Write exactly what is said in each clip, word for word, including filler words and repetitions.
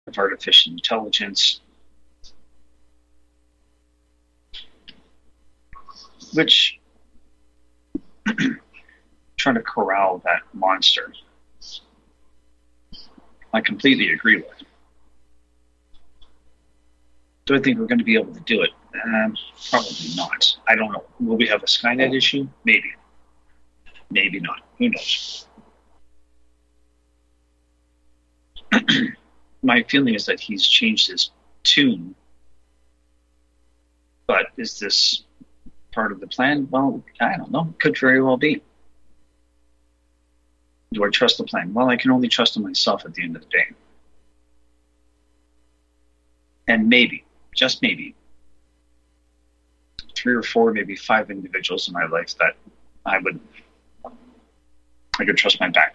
of artificial intelligence, which trying to corral that monster, I completely agree with. Do I think we're going to be able to do it? Um, probably not. I don't know. Will we have a Skynet issue? Maybe. Maybe not. Who knows? My feeling is that he's changed his tune. But is this part of the plan? Well, I don't know. Could very well be. Do I trust the plan? Well, I can only trust in myself at the end of the day. And maybe, just maybe, three or four, maybe five individuals in my life that I would, I could trust my back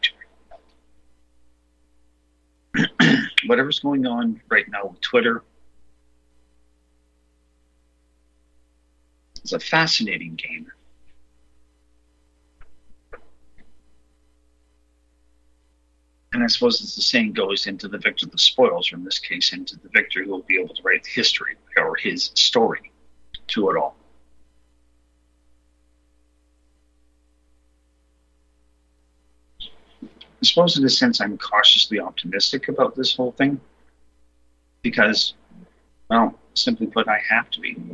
to. Whatever's going on right now with Twitter is a fascinating game. And I suppose as the saying goes, into the victor the spoils, or in this case, into the victor who will be able to write the history or his story to it all. I suppose in a sense I'm cautiously optimistic about this whole thing because, well, simply put, I have to be.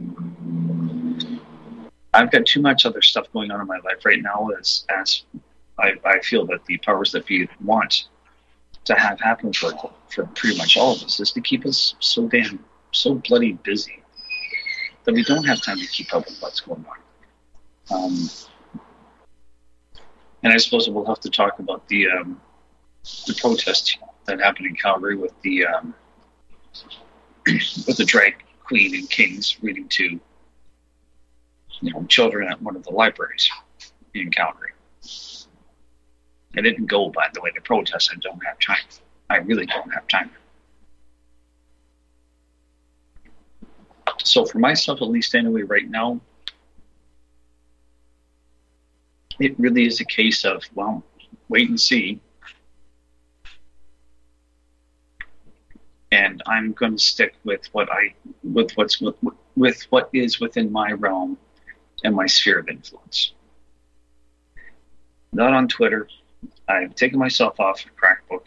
I've got too much other stuff going on in my life right now as, as I, I feel that the powers that be want to have happen for, for pretty much all of us is to keep us so damn, so bloody busy that we don't have time to keep up with what's going on. Um, and I suppose we'll have to talk about the um, the protest that happened in Calgary with the um, with the drag queen and kings reading to, you know, children at one of the libraries in Calgary. I didn't go, by the way, to protest. I don't have time. I really don't have time. So for myself, at least anyway, right now, it really is a case of, well, wait and see. And I'm going to stick with what I, with what's with, with what is within my realm and my sphere of influence. Not on Twitter. I've taken myself off of Crackbook.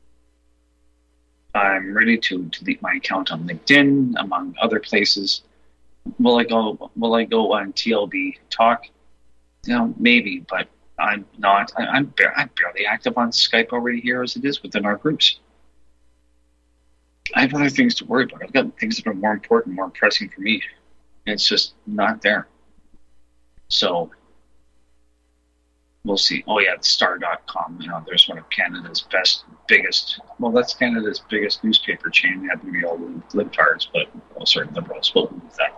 I'm ready to delete my account on LinkedIn, among other places. Will I go? Will I go on T L B Talk? You know, maybe, but I'm not. I, I'm, bar- I'm barely active on Skype already here as it is within our groups. I have other things to worry about. I've got things that are more important, more pressing for me. And it's just not there. So we'll see. Oh yeah, the star dot com. You know, there's one of Canada's best, biggest. Well, that's Canada's biggest newspaper chain. They happen to be all libtards, but well, certain liberals will move that.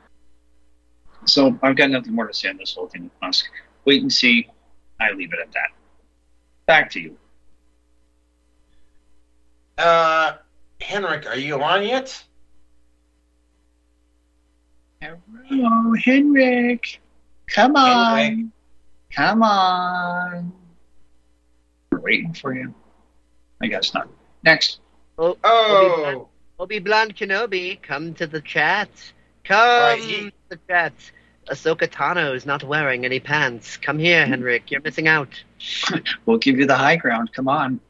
So I've got nothing more to say on this whole thing with Musk. Wait and see. I leave it at that. Back to you. Uh, Henrik, are you on yet? Hello, Henrik. Come on. Henrik. Come on. We're waiting for you. I guess not. Next. Oh, Oh, Obi-Wan Kenobi, come to the chat. Come Right, he- to the chat. Ahsoka Tano is not wearing any pants. Come here, Henrik. You're missing out. We'll give you the high ground. Come on.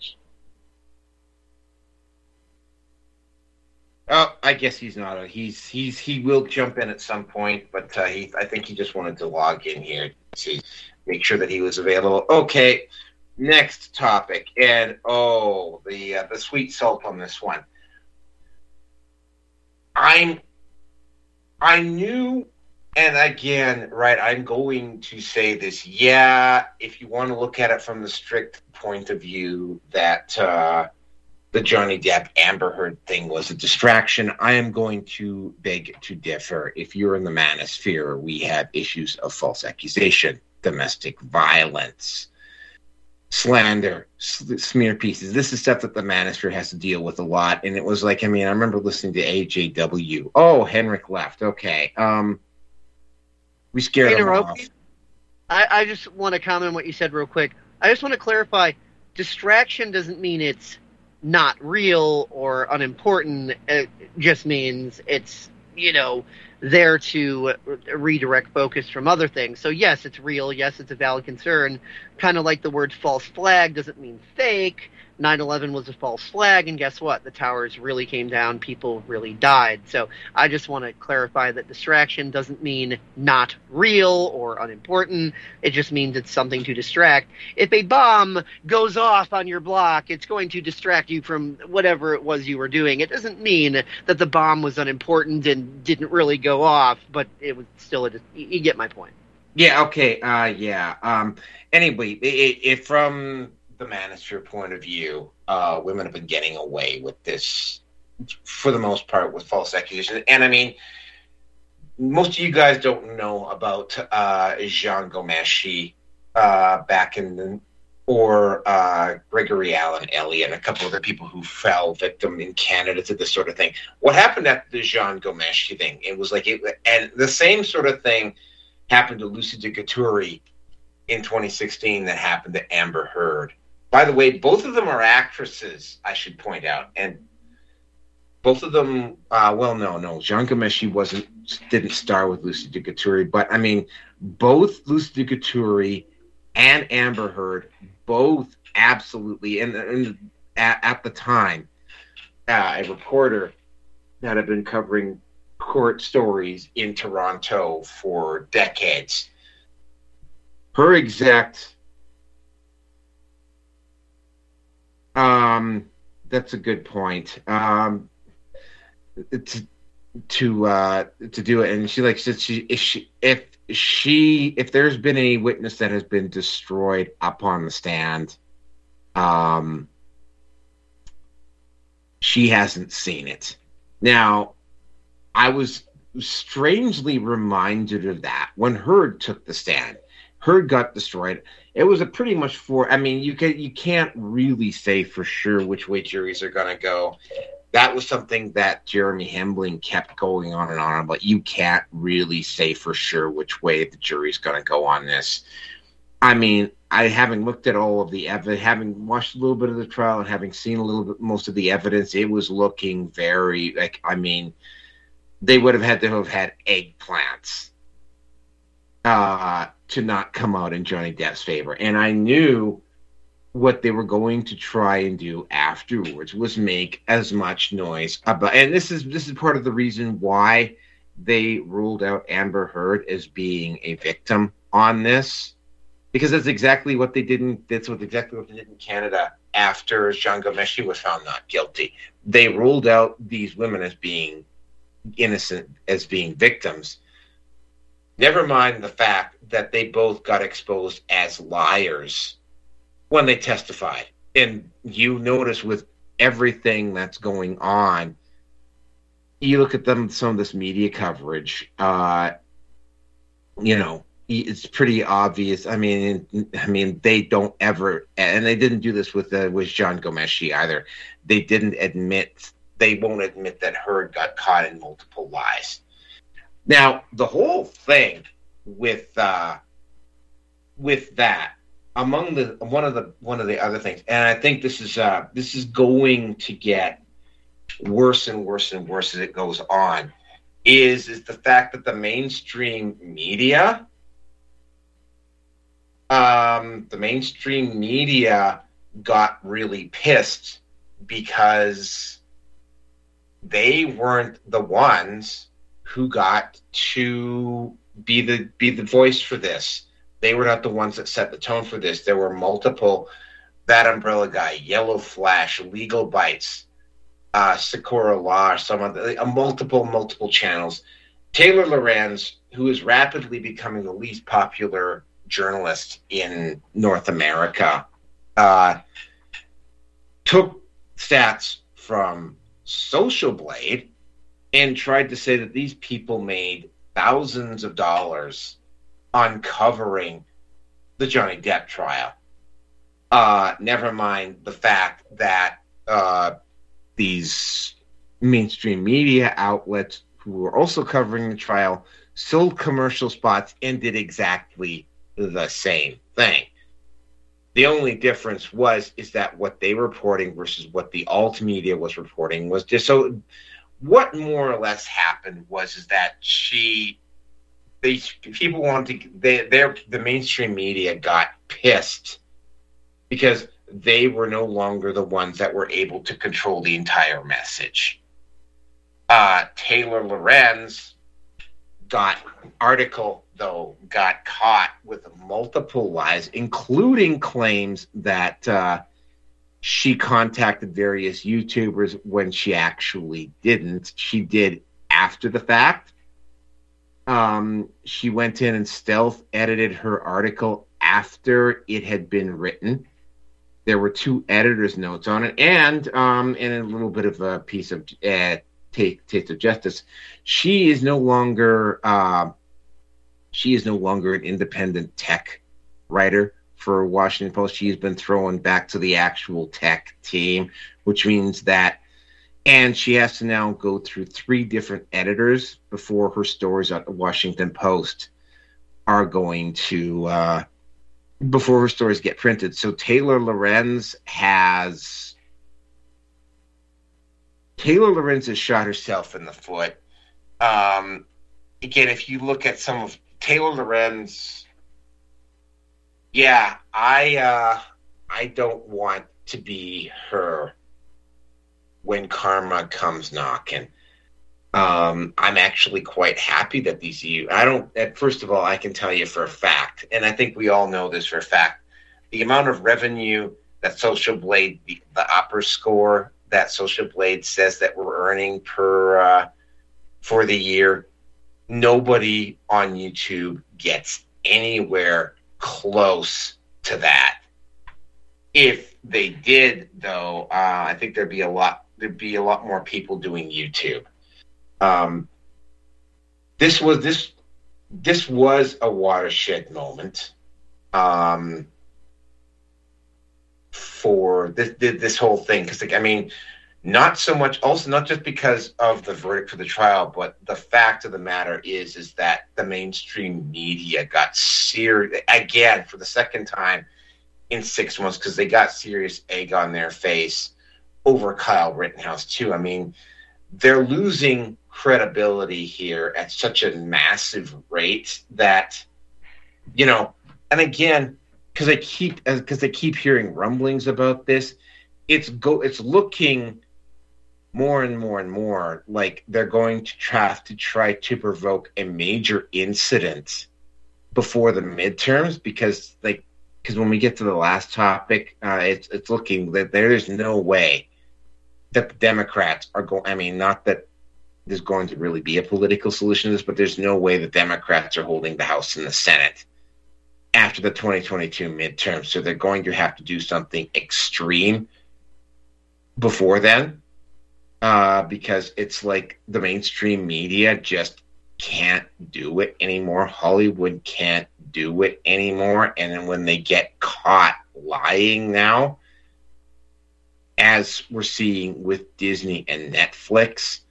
oh, I guess he's not. He's he's he will jump in at some point, but uh, he I think he just wanted to log in here to make sure that he was available. Okay, next topic, and oh, the uh, the sweet salt on this one. I'm I knew. And again, right, I'm going to say this. Yeah, if you want to look at it from the strict point of view that uh, the Johnny Depp Amber Heard thing was a distraction, I am going to beg to differ. If you're in the manosphere, we have issues of false accusation, domestic violence, slander, smear pieces. This is stuff that the manosphere has to deal with a lot. And it was like, I mean, I remember listening to A J W. Oh, Henrik left. Okay. Um, We scared him off. I, I just want to comment on what you said real quick. I just want to clarify. Distraction doesn't mean it's not real or unimportant. It just means it's, you know, there to redirect focus from other things. So yes, it's real. Yes, it's a valid concern. Kind of like the word false flag doesn't mean fake. nine eleven was a false flag, and guess what? The towers really came down. People really died. So I just want to clarify that distraction doesn't mean not real or unimportant. It just means it's something to distract. If a bomb goes off on your block, it's going to distract you from whatever it was you were doing. It doesn't mean that the bomb was unimportant and didn't really go off, but it was still a, you get my point. Yeah, okay, uh, yeah. Um, anyway, it, it, from the manosphere point of view, uh, women have been getting away with this for the most part with false accusations. And I mean, most of you guys don't know about uh, Jean Ghomeshi uh, back in the, or uh, Gregory Allen Elliott and a couple other people who fell victim in Canada to this sort of thing. What happened at the Jean Ghomeshi thing? It was like, it, and the same sort of thing happened to Lucy DeCouture in twenty sixteen that happened to Amber Heard. By the way, both of them are actresses, I should point out, and both of them. Uh, well, no, no, Jean Ghomeshi wasn't didn't star with Lucy DeCouture, but I mean, both Lucy DeCouture and Amber Heard, both absolutely, and, and at, at the time, uh, a reporter that had been covering court stories in Toronto for decades. Her exact. Um, that's a good point. Um, to to uh, to do it, and she like said she if she if she if there's been any witness that has been destroyed up on the stand, um, she hasn't seen it. Now, I was strangely reminded of that when Heard took the stand. Heard got destroyed. It was a pretty much for. I mean, you can you can't really say for sure which way juries are going to go. That was something that Jeremy Hambling kept going on and on about. You can't really say for sure which way the jury's going to go on this. I mean, I having looked at all of the evidence, having watched a little bit of the trial, and having seen a little bit most of the evidence, it was looking very like. I mean, they would have had to have had eggplants. Uh, to not come out in Johnny Depp's favor. And I knew what they were going to try and do afterwards was make as much noise about, and this is this is part of the reason why they ruled out Amber Heard as being a victim on this, because that's exactly what they did in, that's what exactly what they did in Canada after Jean Ghomeshi was found not guilty. They ruled out these women as being innocent, as being victims. Never mind the fact that they both got exposed as liars when they testified. And you notice with everything that's going on, you look at them, some of this media coverage, uh, you know, it's pretty obvious. I mean, I mean, they don't ever, and they didn't do this with uh, with Jean Ghomeshi either. They didn't admit, they won't admit that Heard got caught in multiple lies. Now, the whole thing with uh, with that, among the one of the one of the other things, and I think this is uh, this is going to get worse and worse and worse as it goes on, is is the fact that the mainstream media, um, the mainstream media got really pissed because they weren't the ones who got to be the be the voice for this. They were not the ones that set the tone for this. There were multiple, That Umbrella Guy, Yellow Flash, Legal Bites, uh, Sakura Law, some of the uh, multiple multiple channels. Taylor Lorenz, who is rapidly becoming the least popular journalist in North America, uh, took stats from Social Blade and tried to say that these people made thousands of dollars uncovering the Johnny Depp trial. Uh, never mind the fact that uh, these mainstream media outlets who were also covering the trial sold commercial spots and did exactly the same thing. The only difference was is that what they were reporting versus what the alt media was reporting was just so. What more or less happened was is that she, they people wanted to, they, their the mainstream media got pissed because they were no longer the ones that were able to control the entire message. Uh, Taylor Lorenz got article though got caught with multiple lies, including claims that uh, she contacted various YouTubers when she actually didn't. She did after the fact. Um, she went in and stealth edited her article after it had been written. There were two editor's notes on it, and um, and a little bit of a piece of uh, taste, taste of justice. She is no longer uh, she is no longer an independent tech writer for Washington Post. She's been thrown back to the actual tech team, which means that, and she has to now go through three different editors before her stories at the Washington Post are going to. Uh, before her stories get printed. So Taylor Lorenz has Taylor Lorenz has shot herself in the foot. Um, again, if you look at some of Taylor Lorenz, yeah, I uh, I don't want to be her when karma comes knocking. Um, I'm actually quite happy that these you. I don't. At first of all, I can tell you for a fact, and I think we all know this for a fact. The amount of revenue that Social Blade, the, the upper score that Social Blade says that we're earning per uh, for the year, nobody on YouTube gets anywhere close to that. If they did, though, uh, I think there'd be a lot. There'd be a lot more people doing YouTube. Um, this was this this was a watershed moment um, for this this whole thing, because I mean, not so much also not just because of the verdict for the trial, but the fact of the matter is is that the mainstream media got serious again for the second time in six months because they got serious egg on their face over Kyle Rittenhouse too. I mean, they're losing credibility here at such a massive rate that, you know, and again, because I keep because I keep hearing rumblings about this, it's go it's looking more and more and more like they're going to try to try to provoke a major incident before the midterms, because like because when we get to the last topic, uh, it's it's looking that there is no way that the Democrats are going. I mean, not that there's going to really be a political solution to this, but there's no way the Democrats are holding the House and the Senate after the twenty twenty-two midterms. So they're going to have to do something extreme before then, uh, because it's like the mainstream media just can't do it anymore. Hollywood can't do it anymore. And then when they get caught lying now, as we're seeing with Disney and Netflix,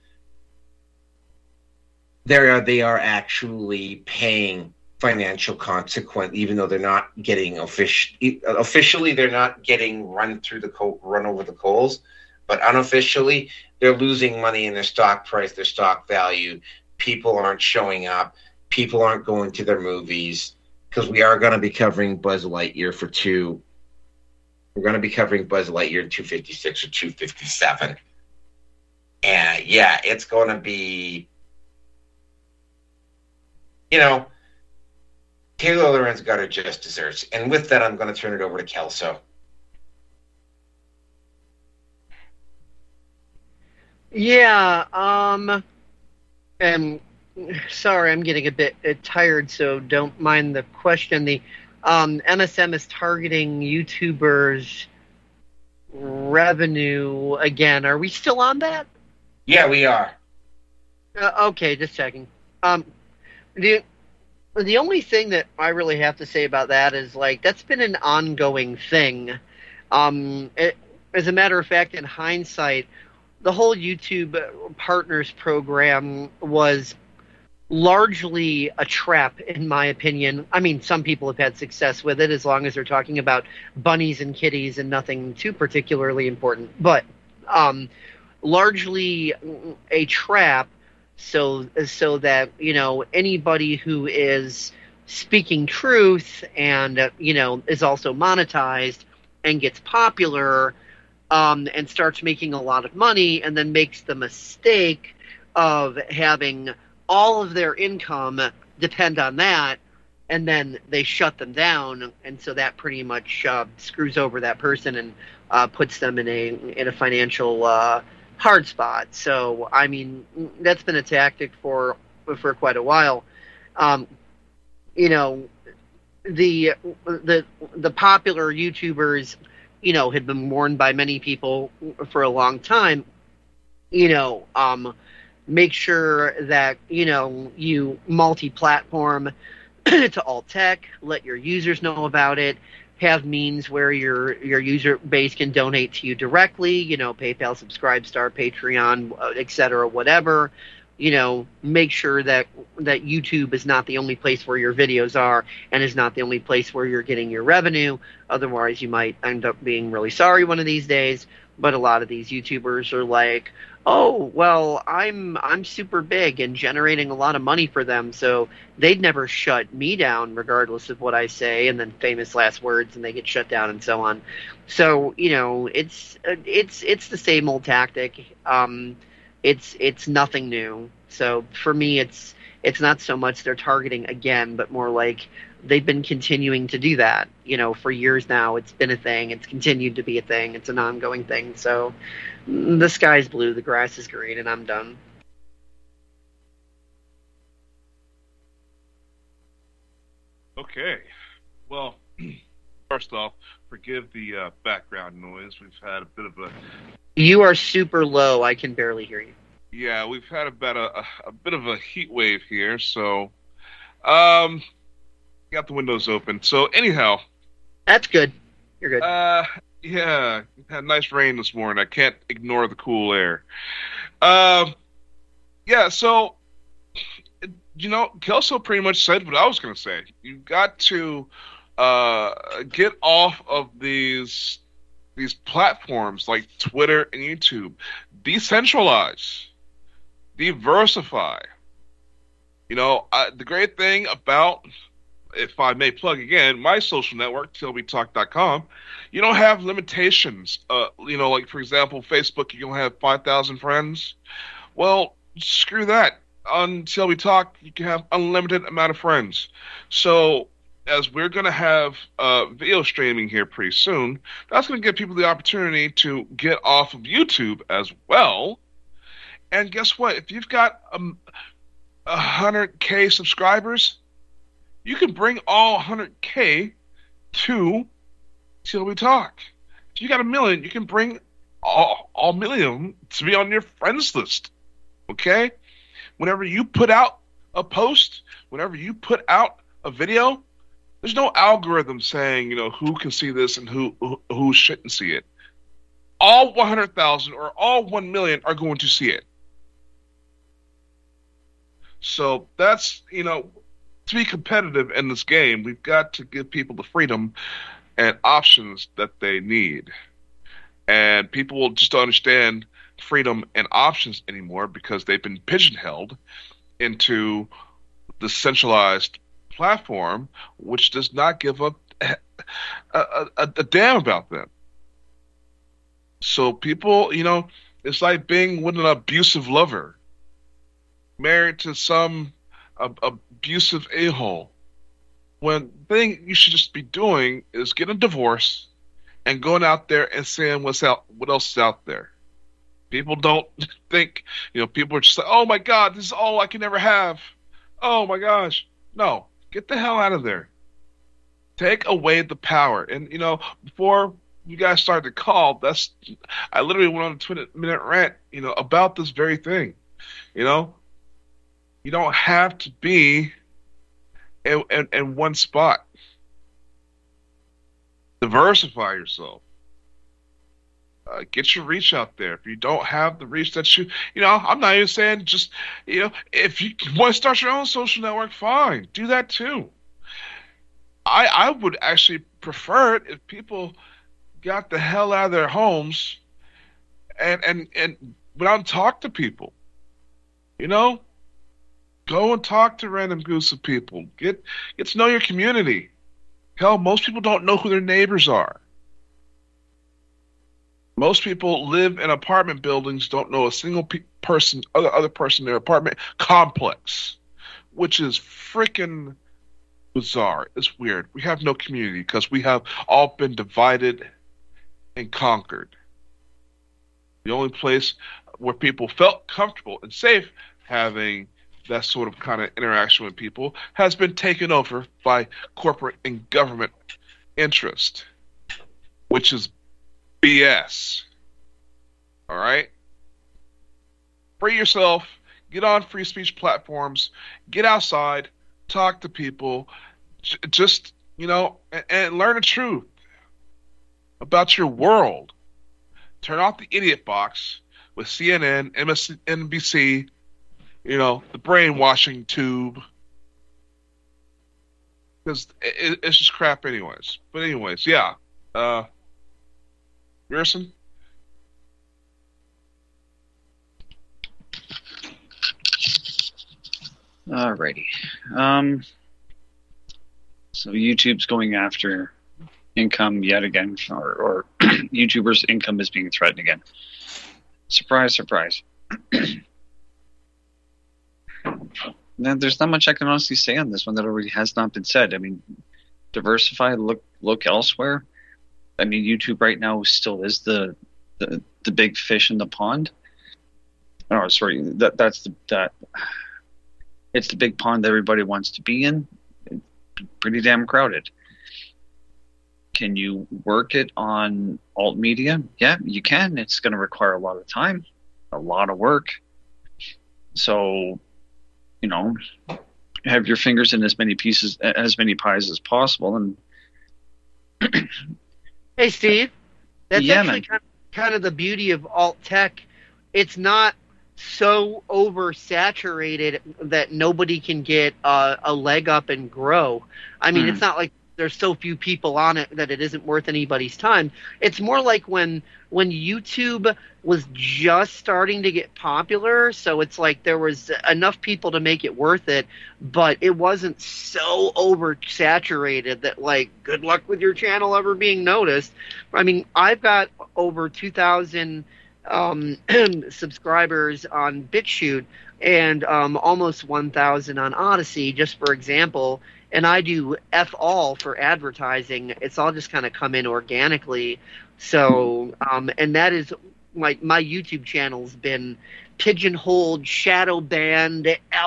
they are they are actually paying financial consequence, even though they're not getting official. Officially, they're not getting run through the co- run over the coals, but unofficially, they're losing money in their stock price, their stock value. People aren't showing up. People aren't going to their movies, because we are going to be covering Buzz Lightyear for two. We're going to be covering Buzz Lightyear two fifty-six or two fifty-seven. And yeah, it's going to be, you know, Taylor Lorenz got her just desserts. And with that, I'm going to turn it over to Kelso. Yeah, um, and sorry, I'm getting a bit uh, tired, so don't mind the question. The um, M S M is targeting YouTubers' revenue again. Are we still on that? Yeah, we are. Uh, okay, just checking. Um, the the only thing that I really have to say about that is, like, that's been an ongoing thing. Um, it, as a matter of fact, in hindsight, the whole YouTube Partners program was largely a trap, in my opinion. I mean, some people have had success with it as long as they're talking about bunnies and kitties and nothing too particularly important. But um, largely a trap, so so that you know anybody who is speaking truth and uh, you know is also monetized and gets popular um, and starts making a lot of money, and then makes the mistake of having all of their income depend on that, and then they shut them down, and so that pretty much uh, screws over that person and uh, puts them in a in a financial uh, hard spot. So, I mean, that's been a tactic for for quite a while. Um, you know, the the the popular YouTubers, you know, had been warned by many people for a long time. You know, um, make sure that, you know, you multi-platform to alt tech, let your users know about it, have means where your your user base can donate to you directly, you know, PayPal, Subscribestar, Patreon, et cetera, whatever. You know, make sure that that YouTube is not the only place where your videos are and is not the only place where you're getting your revenue. Otherwise, you might end up being really sorry one of these days. But a lot of these YouTubers are like, oh, well, I'm I'm super big and generating a lot of money for them, so they'd never shut me down regardless of what I say, and then famous last words, and they get shut down and so on. So, you know, it's it's it's the same old tactic. Um, it's it's nothing new. So for me, it's it's not so much they're targeting again, but more like they've been continuing to do that, you know, for years now. It's been a thing. It's continued to be a thing. It's an ongoing thing. So the sky's blue, the grass is green, and I'm done. Okay. Well, first off, forgive the uh, background noise. We've had a bit of a... You are super low. I can barely hear you. Yeah, we've had about a, a, a bit of a heat wave here, so... Um... Got the windows open. So anyhow, that's good. You're good. Uh, yeah, had nice rain this morning. I can't ignore the cool air. Um, yeah. So, you know, Kelso pretty much said what I was going to say. You've got to uh get off of these these platforms like Twitter and YouTube. Decentralize, diversify. You know, uh, the great thing about, if I may plug again, my social network, T L B talk dot com, you don't have limitations. Uh, you know, like, for example, Facebook, you can have five thousand friends. Well, screw that. On T L B Talk, you can have unlimited amount of friends. So, as we're going to have uh, video streaming here pretty soon, that's going to give people the opportunity to get off of YouTube as well. And guess what? If you've got um, one hundred K subscribers, you can bring all one hundred K to T L B Talk. If you got a million, you can bring all, all million to be on your friends list. Okay? Whenever you put out a post, whenever you put out a video, there's no algorithm saying, you know, who can see this and who who, who shouldn't see it. All one hundred thousand or all one million are going to see it. So that's, you know, to be competitive in this game, we've got to give people the freedom and options that they need. And people just don't understand freedom and options anymore because they've been pigeonholed into the centralized platform, which does not give up a, a, a, a damn about them. So people, you know, it's like being with an abusive lover, married to some a, abusive a-hole. When the thing you should just be doing is getting a divorce and going out there and seeing what's out, what else is out there. People don't think, you know, people are just like, oh my God, this is all I can ever have. Oh my gosh. No, get the hell out of there. Take away the power. And, you know, before you guys started the call, that's, I literally went on a twenty minute rant, you know, about this very thing. You know, you don't have to be in, in, in one spot. Diversify yourself. Uh, get your reach out there. If you don't have the reach that you, you know, I'm not even saying just, you know, if you want to start your own social network, fine, do that too. I I would actually prefer it if people got the hell out of their homes and and and went out and talk to people. You know, go and talk to random groups of people. Get get to know your community. Hell, most people don't know who their neighbors are. Most people live in apartment buildings, don't know a single pe- person, other other person in their apartment complex, which is freaking bizarre. It's weird. We have no community because we have all been divided and conquered. The only place where people felt comfortable and safe having that sort of kind of interaction with people has been taken over by corporate and government interest, which is B S. All right? Free yourself. Get on free speech platforms. Get outside. Talk to people. J- just, you know, and, and learn the truth about your world. Turn off the idiot box with C N N, M S N B C, you know, the brainwashing tube. Because it, it's just crap anyways. But anyways, yeah. Uh... Garrison? Alrighty. Um, so YouTube's going after income yet again, or, or YouTubers' income is being threatened again. Surprise, surprise. Now, there's not much I can honestly say on this one that already has not been said. I mean, diversify, look look elsewhere. I mean, YouTube right now still is the the, the big fish in the pond. Oh, sorry, that that's the that it's the big pond that everybody wants to be in. It's pretty damn crowded. Can you work it on alt media? Yeah, you can. It's going to require a lot of time, a lot of work. So, you know, have your fingers in as many pieces, as many pies as possible, and. Hey, Steve, that's Yeah, actually man. kind of, kind of the beauty of alt tech. It's not so oversaturated that nobody can get uh, a leg up and grow. I mean, Hmm. it's not like there's so few people on it that it isn't worth anybody's time. It's more like when when YouTube was just starting to get popular, so it's like there was enough people to make it worth it, but it wasn't so oversaturated that, like, good luck with your channel ever being noticed. I mean, I've got over two thousand um, subscribers on BitChute and um, almost one thousand on Odyssey, just for example, and I do F all for advertising. It's all just kind of come in organically. So, um, and that is my my YouTube channel's been pigeonholed, shadow banned,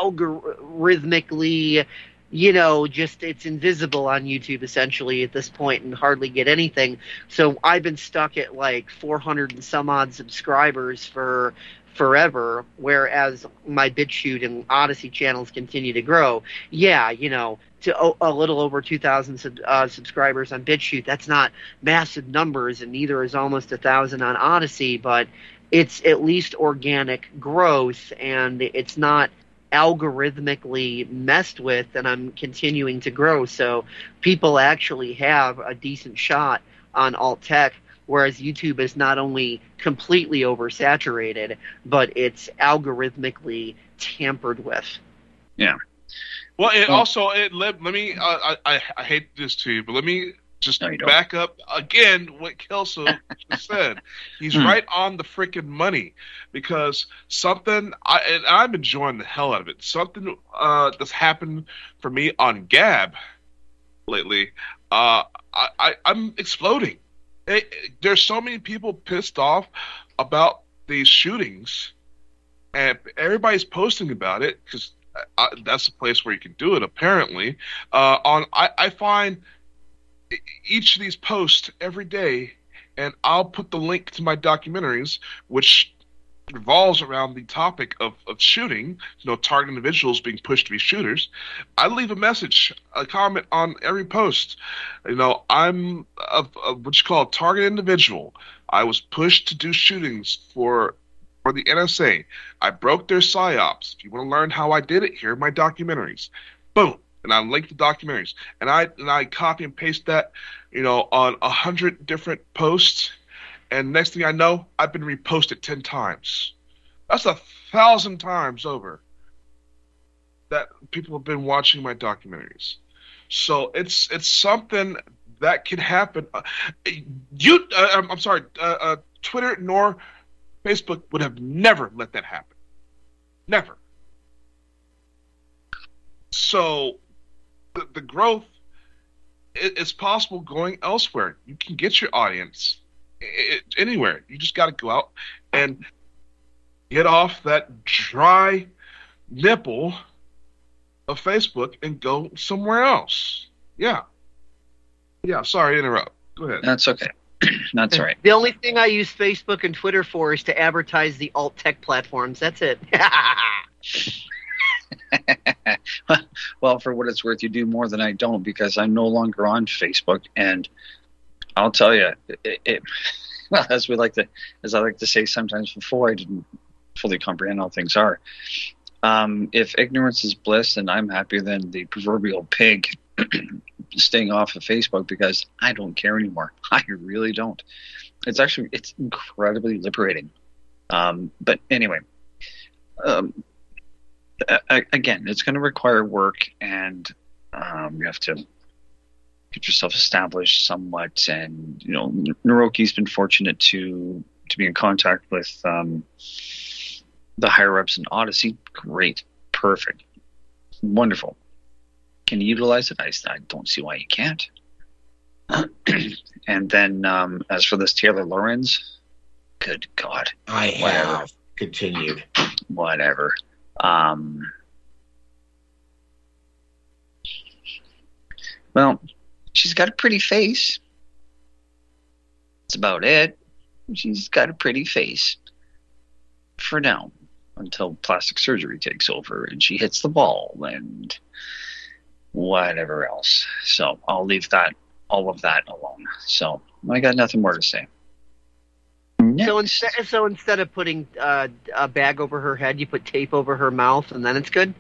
algorithmically, you know, just it's invisible on YouTube essentially at this point and hardly get anything. So I've been stuck at like four hundred and some odd subscribers for forever, whereas my BitChute and Odyssey channels continue to grow. Yeah, you know, to a, a little over two thousand sub, uh, subscribers on BitChute, that's not massive numbers, and neither is almost one thousand on Odyssey, but it's at least organic growth, and it's not algorithmically messed with, and I'm continuing to grow. So people actually have a decent shot on alt tech, whereas YouTube is not only completely oversaturated, but it's algorithmically tampered with. Yeah. Well, it Well- also it let, let me. Uh, I, I I hate this to you, but let me just No, you don't. back up again what Kelso just said. He's Hmm. right on the freaking money, because something I and I'm enjoying the hell out of it. Something uh, that's happened for me on Gab lately. Uh, I, I I'm exploding. It, there's so many people pissed off about these shootings, and everybody's posting about it because that's the place where you can do it. Apparently, uh, on I, I find e- each of these posts every day, and I'll put the link to my documentaries, which revolves around the topic of, of shooting, you know, target individuals being pushed to be shooters. I leave a message, a comment on every post. You know, I'm a, a, what you call a target individual. I was pushed to do shootings for for the N S A. I broke their psyops. If you want to learn how I did it, here are my documentaries. Boom. And I link the documentaries. And I and I copy and paste that, you know, on a hundred different posts. And next thing I know, I've been reposted ten times. That's a thousand times over that people have been watching my documentaries. So it's it's something that can happen. Uh, you, uh, I'm, I'm sorry, uh, uh, Twitter nor Facebook would have never let that happen. Never. So the, the growth is possible going elsewhere. You can get your audience it, anywhere. You just got to go out and get off that dry nipple of Facebook and go somewhere else. Yeah. Yeah, sorry to interrupt. Go ahead. That's okay. That's all right. The only thing I use Facebook and Twitter for is to advertise the alt tech platforms. That's it. Well, for what it's worth, you do more than I don't, because I'm no longer on Facebook, and I'll tell you, it, it well, as we like to, as I like to say sometimes before, I didn't fully comprehend how things are. Um, if ignorance is bliss, and I'm happier than the proverbial pig staying off of Facebook, because I don't care anymore. I really don't. It's actually, it's incredibly liberating. Um, but anyway, um, again, it's going to require work, and um, you have to get yourself established somewhat. And, you know, Naroki's been fortunate to to be in contact with um, the higher ups in Odyssey. Great, perfect, wonderful. Can you utilize it? I, I don't see why you can't. And then um, as for this Taylor Lorenz, good God, I whatever. have continued. Whatever. Um, well, she's got a pretty face. That's about it. She's got a pretty face. For now. Until plastic surgery takes over and she hits the ball and whatever else. So I'll leave that, all of that alone. So I got nothing more to say. Next. So instead, so instead of putting uh, a bag over her head, you put tape over her mouth, and then it's good?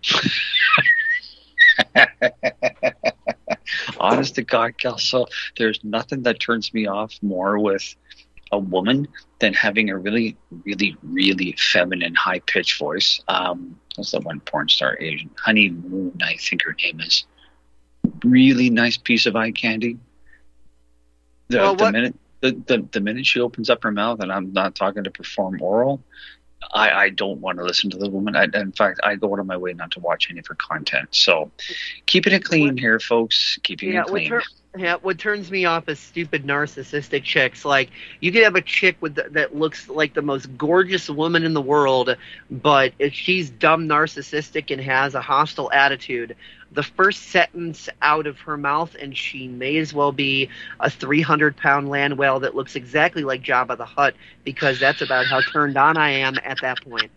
Honest to God, Kelso, there's nothing that turns me off more with a woman than having a really, really, really feminine, high-pitched voice. Um, what's that one porn star, Asian? Honey Moon, I think her name is. Really nice piece of eye candy. The, well, the what- minute the, the the minute she opens up her mouth, and I'm not talking to perform oral, I, I don't want to listen to the woman. I, in fact, I go out of my way not to watch any of her content. So keeping it clean What- here, folks. Keeping Yeah, it what, clean. tur- yeah, what turns me off is stupid narcissistic chicks. Like, you could have a chick with the, that looks like the most gorgeous woman in the world, but if she's dumb, narcissistic, and has a hostile attitude, the first sentence out of her mouth, and she may as well be a three hundred pound land whale that looks exactly like Jabba the Hutt, because that's about how turned on I am at that point.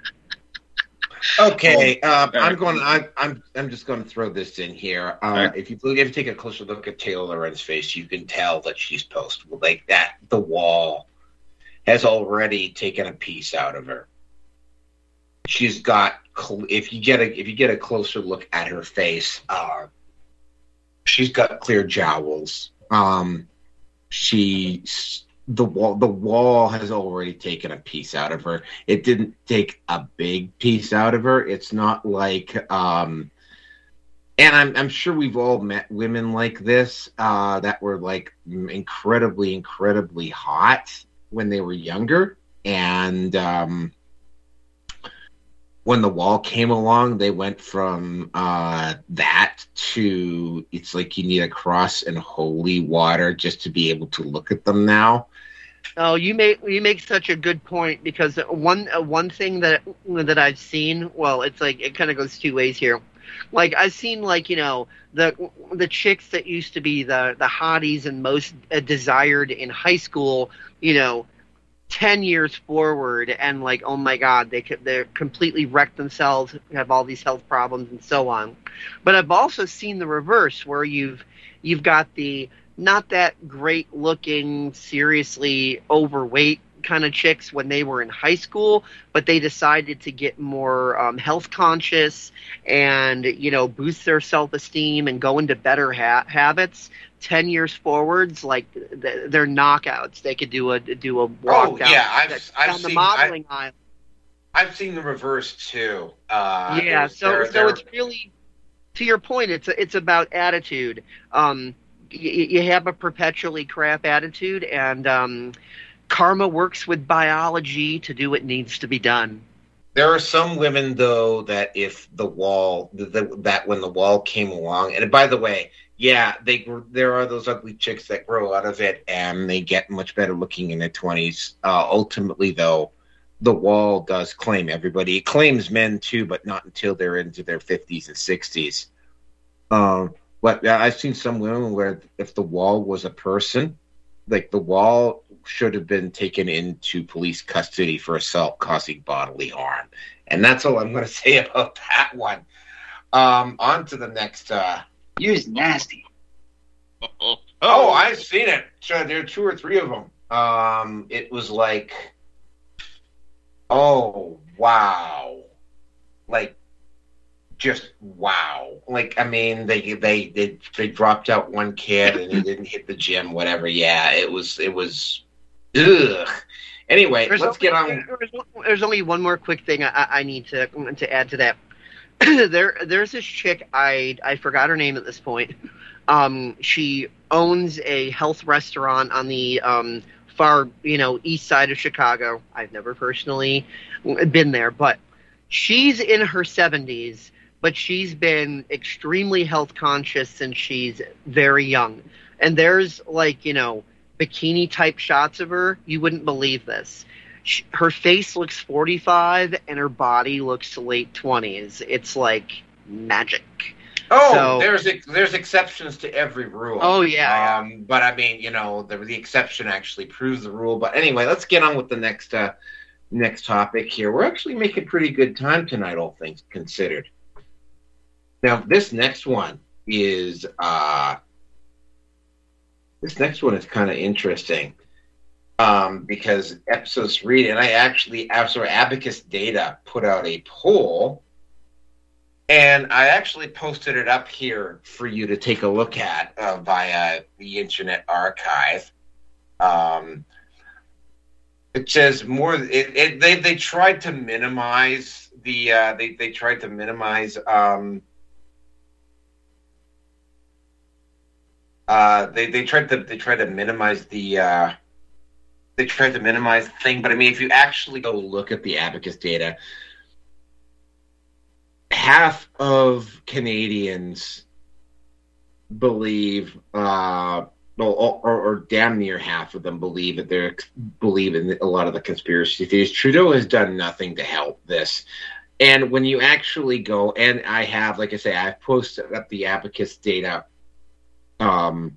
Okay, uh, right. I'm going. I'm. I'm. I'm just going to throw this in here. Uh, right. If you look, if you take a closer look at Taylor Loren's face, you can tell that she's post like that. The wall has already taken a piece out of her. She's got. Cl- if you get a. If you get a closer look at her face, uh, she's got clear jowls. Um, she's. The wall, the wall has already taken a piece out of her. It didn't take a big piece out of her. It's not like, um, and I'm, I'm sure we've all met women like this uh, that were like incredibly, incredibly hot when they were younger, and um, when the wall came along, they went from uh, that to it's like you need a cross and holy water just to be able to look at them now. Oh, you make you make such a good point, because one uh, one thing that that I've seen, well, it's like it kind of goes two ways here. Like, I've seen, like, you know, the the chicks that used to be the the hotties and most uh, desired in high school, you know, ten years forward, and like, oh my God, they could, they're completely wrecked themselves, have all these health problems and so on. But I've also seen the reverse, where you've you've got the not that great looking, seriously overweight kind of chicks when they were in high school, but they decided to get more um, health conscious and, you know, boost their self-esteem and go into better ha- habits. Ten years forwards, like th- they're knockouts. They could do a do a walk Oh, down, yeah, I've- I've down the seen- modeling aisle. I've seen the reverse too. Uh, Yeah, there's- so there- so there- it's really, to your point, it's it's about attitude. Um, y- you have a perpetually crap attitude, and um, karma works with biology to do what needs to be done. There are some women, though, that if the wall, the, the, that when the wall came along, and by the way, yeah, they gr- there are those ugly chicks that grow out of it and they get much better looking in their twenties. Uh, ultimately, though, the wall does claim everybody. It claims men too, but not until they're into their fifties and sixties. Um, but I've seen some women where if the wall was a person, like the wall should have been taken into police custody for assault causing bodily harm. And that's all I'm going to say about that one. Um, on to the next. Uh, You're just nasty. Oh, oh, I've seen it. So there are two or three of them. Um, it was like, oh, wow. Like, just wow. Like, I mean, they they they, they dropped out one kid and he didn't hit the gym, whatever. Yeah, it was, it was, ugh. Anyway, There's let's only, get on. There's, there's only one more quick thing I, I need to to add to that. there, there's this chick. I I forgot her name at this point. Um, she owns a health restaurant on the um, far, you know, east side of Chicago. I've never personally been there, but she's in her seventies. But she's been extremely health conscious since she's very young. And there's like, you know, bikini type shots of her. You wouldn't believe this. She, her face looks forty-five and her body looks late twenties. It's like magic. Oh, So- there's there's exceptions to every rule. Oh, yeah, Um, but I mean, you know, the the exception actually proves the rule. But anyway, let's get on with the next uh, next topic here. We're actually making pretty good time tonight, all things considered. Now, this next one is uh, this next one is kind of interesting um, because Ipsos Reid and I actually, sorry, Abacus Data put out a poll, and I actually posted it up here for you to take a look at uh, via the Internet Archive. Um, it says more. It, it, they they tried to minimize the uh, they they tried to minimize. Um, Uh, they they tried to they tried to minimize the uh, they tried to minimize the thing, but I mean, if you actually go look at the Abacus data, half of Canadians believe, uh, or, or, or damn near half of them believe that they believe in a lot of the conspiracy theories. Trudeau has done nothing to help this. And when you actually go, and I have, like I say, I've posted up the Abacus data Um,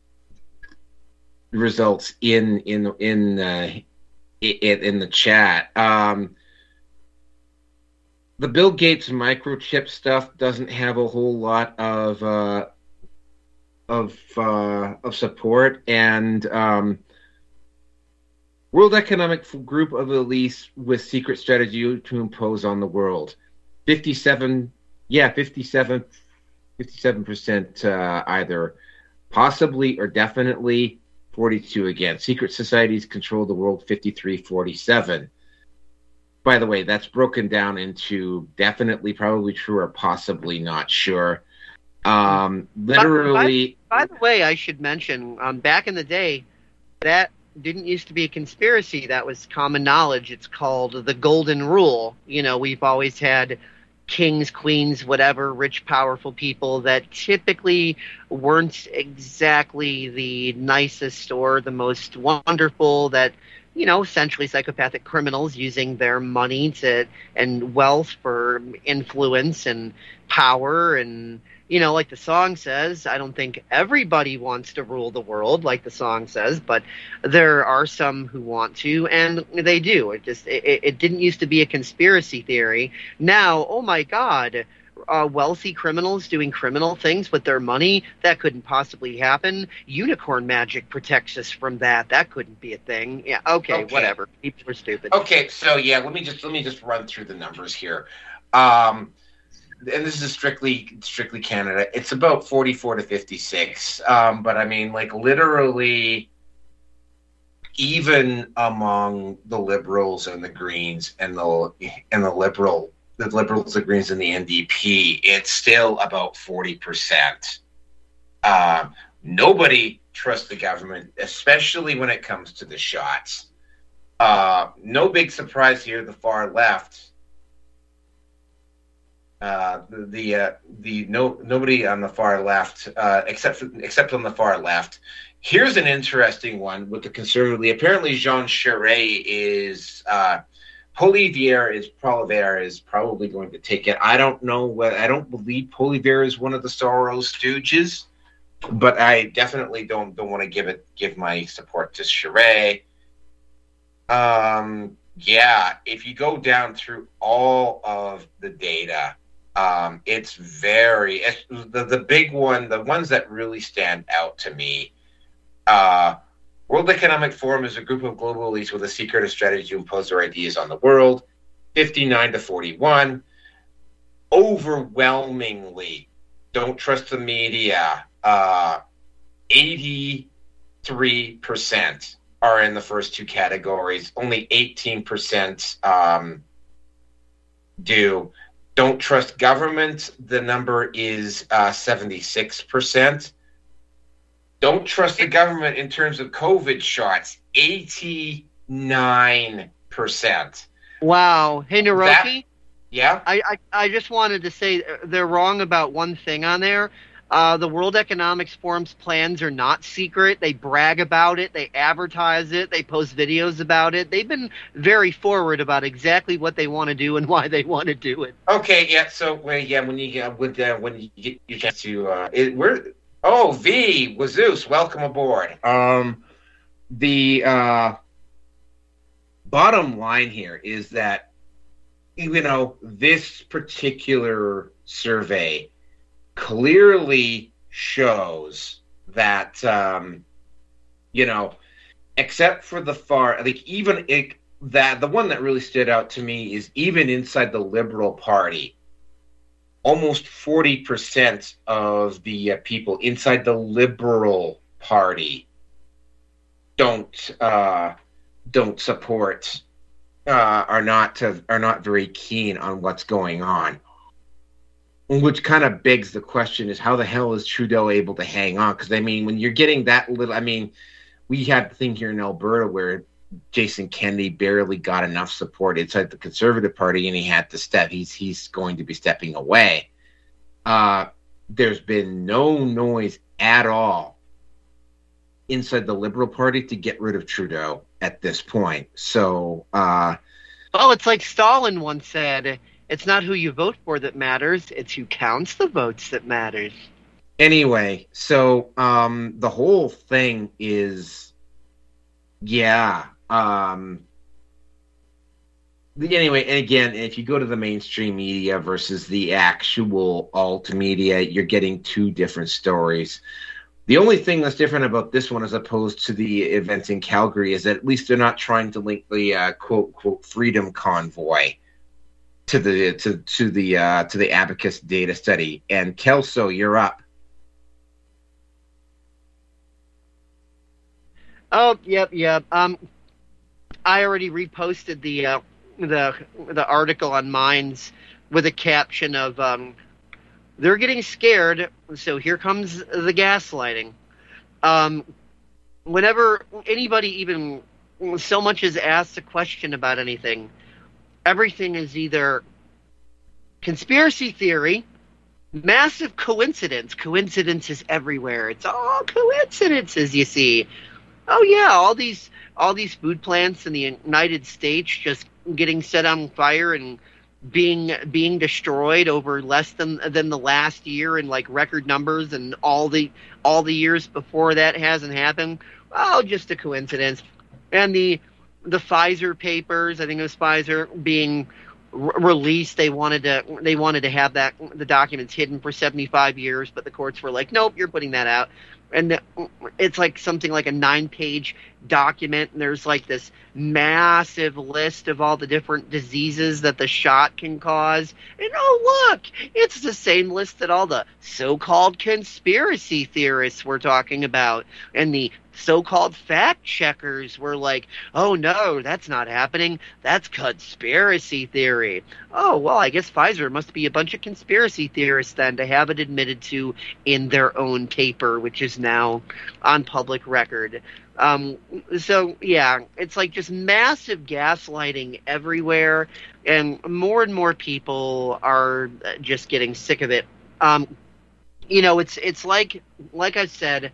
results in in in uh, in, in the chat. Um, the Bill Gates microchip stuff doesn't have a whole lot of uh, of uh, of support, and um, World Economic Group of elites with secret strategy to impose on the world. Fifty-seven, yeah, fifty-seven, fifty-seven percent uh, either. Possibly or definitely, forty-two again. Secret societies control the world, fifty-three forty-seven. By the way, that's broken down into definitely, probably true, or possibly not sure. Um, literally. By, by, by the way, I should mention, um, back in the day, that didn't used to be a conspiracy. That was common knowledge. It's called the Golden Rule. You know, we've always had kings, queens, whatever, rich, powerful people that typically weren't exactly the nicest or the most wonderful, that, you know, essentially psychopathic criminals using their money to and wealth for influence and power. And, you know, like the song says, I don't think everybody wants to rule the world, like the song says, but there are some who want to, and they do. It just it, it didn't used to be a conspiracy theory. Now, oh my God, uh, wealthy criminals doing criminal things with their money. That couldn't possibly happen. Unicorn magic protects us from that. That couldn't be a thing. Yeah, okay, Okay. whatever. People are stupid. Okay, so yeah, let me just let me just run through the numbers here. Um, and this is strictly strictly Canada. It's about forty-four to fifty-six. Um, but I mean, like literally, even among the Liberals and the Greens and the and the Liberal the Liberals, the Greens, and the N D P, it's still about forty percent. Um, nobody trusts the government, especially when it comes to the shots. Uh, no big surprise here. The far left. Uh, the the, uh, the no nobody on the far left, uh, except for, except on the far left. Here's an interesting one with the conservatively. Apparently, Jean Charest is uh, Poilievre is Poilievre is probably going to take it. I don't know what I don't believe Poilievre is one of the Soros stooges, but I definitely don't don't want to give it give my support to Charest. Um, yeah, if you go down through all of the data. Um, it's very it's, the the big one, the ones that really stand out to me. Uh, World Economic Forum is a group of global elites with a secret strategy to impose their ideas on the world. fifty-nine to forty-one. Overwhelmingly, don't trust the media. Uh, eighty-three percent are in the first two categories. Only eighteen percent um, do. Don't trust government. The number is uh, seventy-six percent. Don't trust the government in terms of COVID shots. eighty-nine percent. Wow. Hey, Naroki? That, yeah? I, I, I just wanted to say they're wrong about one thing on there. Uh, the World Economic Forum's plans are not secret. They brag about it. They advertise it. They post videos about it. They've been very forward about exactly what they want to do and why they want to do it. Okay, yeah. So, well, yeah, when you get with uh, when you get your chance to, uh, it, we're oh V Wazoos, welcome aboard. Um, the uh, bottom line here is that you know this particular survey clearly shows that um, you know, except for the far, like even it, that the one that really stood out to me is even inside the Liberal Party, almost forty percent of the uh, people inside the Liberal Party don't uh, don't support uh, are not uh, are not very keen on what's going on. Which kind of begs the question is how the hell is Trudeau able to hang on? Because, I mean, when you're getting that little... I mean, we had the thing here in Alberta where Jason Kennedy barely got enough support inside the Conservative Party and he had to step. He's, he's going to be stepping away. Uh, there's been no noise at all inside the Liberal Party to get rid of Trudeau at this point. So... Uh, well, it's like Stalin once said... It's not who you vote for that matters. It's who counts the votes that matters. Anyway, so um, the whole thing is, yeah. Um, anyway, and again, if you go to the mainstream media versus the actual alt media, you're getting two different stories. The only thing that's different about this one as opposed to the events in Calgary is that at least they're not trying to link the uh, quote, quote, freedom convoy to the to to the uh, to the Abacus data study. And Kelso, you're up. Oh, yep, yep. Um, I already reposted the uh, the the article on Minds with a caption of um, "They're getting scared, so here comes the gaslighting." Um, whenever anybody even so much as asks a question about anything, everything is either conspiracy theory, massive coincidence. Coincidences everywhere. It's all coincidences, you see. Oh yeah, all these all these food plants in the United States just getting set on fire and being being destroyed over less than than the last year in like record numbers, and all the all the years before that hasn't happened. Oh, just a coincidence. And the the Pfizer papers, I think it was Pfizer, being re- released. They wanted to they wanted to have that the documents hidden for seventy-five years, but the courts were like, nope, you're putting that out. And the, it's like something like a nine-page document, and there's like this massive list of all the different diseases that the shot can cause. And oh, look, it's the same list that all the so-called conspiracy theorists were talking about, and the so-called fact checkers were like, oh no, that's not happening. That's conspiracy theory. Oh, well, I guess Pfizer must be a bunch of conspiracy theorists then to have it admitted to in their own paper, which is now on public record. Um, so, yeah, it's like just massive gaslighting everywhere, and more and more people are just getting sick of it. Um, you know, it's it's like, like I said,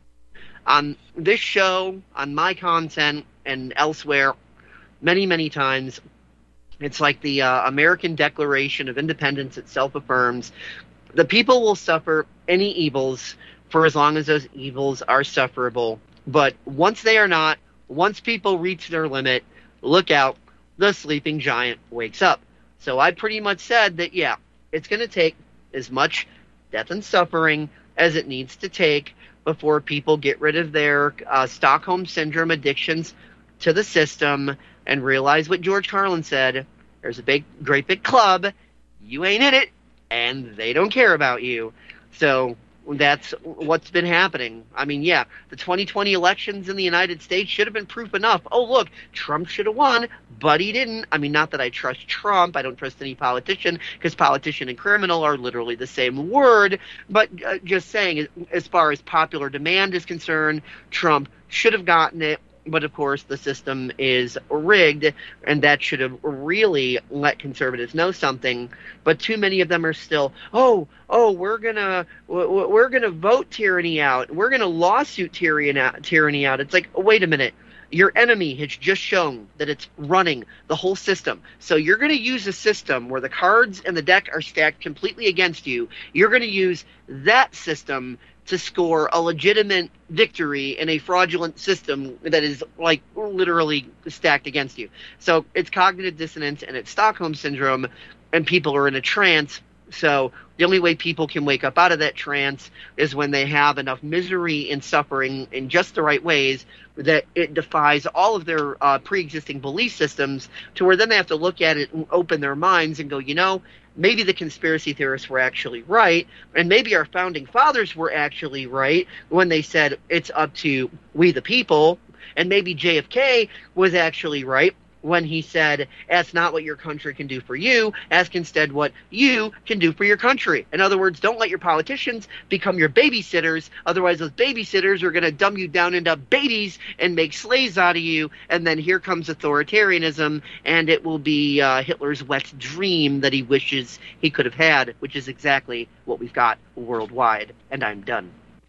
on this show, on my content, and elsewhere, many, many times, it's like the uh, American Declaration of Independence itself affirms, the people will suffer any evils for as long as those evils are sufferable. But once they are not, once people reach their limit, look out, the sleeping giant wakes up. So I pretty much said that, yeah, it's going to take as much death and suffering as it needs to take before people get rid of their uh, Stockholm Syndrome addictions to the system and realize what George Carlin said. There's a big, great big club. You ain't in it, and they don't care about you. So that's what's been happening. I mean, yeah, the twenty twenty elections in the United States should have been proof enough. Oh, look, Trump should have won, but he didn't. I mean, not that I trust Trump. I don't trust any politician, because politician and criminal are literally the same word. But uh, just saying, as far as popular demand is concerned, Trump should have gotten it. But, of course, the system is rigged, and that should have really let conservatives know something. But too many of them are still, oh, oh, we're gonna we're gonna vote tyranny out. We're gonna lawsuit tyranny out. Tyranny out. It's like, oh, wait a minute. Your enemy has just shown that it's running the whole system. So you're going to use a system where the cards and the deck are stacked completely against you. You're going to use that system to score a legitimate victory in a fraudulent system that is like literally stacked against you. So it's cognitive dissonance and it's Stockholm Syndrome, and people are in a trance. So the only way people can wake up out of that trance is when they have enough misery and suffering in just the right ways that it defies all of their uh, pre-existing belief systems, to where then they have to look at it and open their minds and go, you know, maybe the conspiracy theorists were actually right, and maybe our founding fathers were actually right when they said it's up to we the people, and maybe J F K was actually right when he said, ask not what your country can do for you, ask instead what you can do for your country. In other words, don't let your politicians become your babysitters, otherwise those babysitters are going to dumb you down into babies and make slaves out of you, and then here comes authoritarianism, and it will be uh, Hitler's wet dream that he wishes he could have had, which is exactly what we've got worldwide. And I'm done.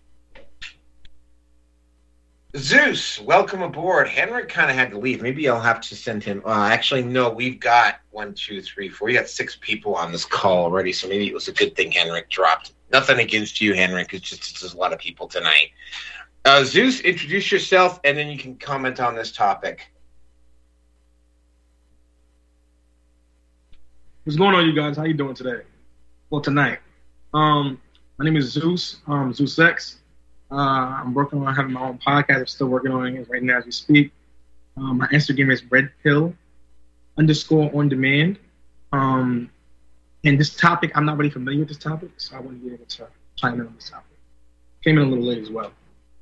Zeus, welcome aboard. Henrik kind of had to leave. Maybe I'll have to send him. Uh, actually, no, we've got one, two, three, four. We got six people on this call already, so maybe it was a good thing Henrik dropped. Nothing against you, Henrik. It's just there's a lot of people tonight. Uh, Zeus, introduce yourself, and then you can comment on this topic. What's going on, you guys? How you doing today? Well, tonight. Um, my name is Zeus, um, Zeus X. Uh, I'm working on having my own podcast. I'm still working on it right now as we speak. Um, my Instagram is Red Pill underscore on demand. Um, and this topic, I'm not really familiar with this topic, so I want to be able to chime in on this topic. Came in a little late as well.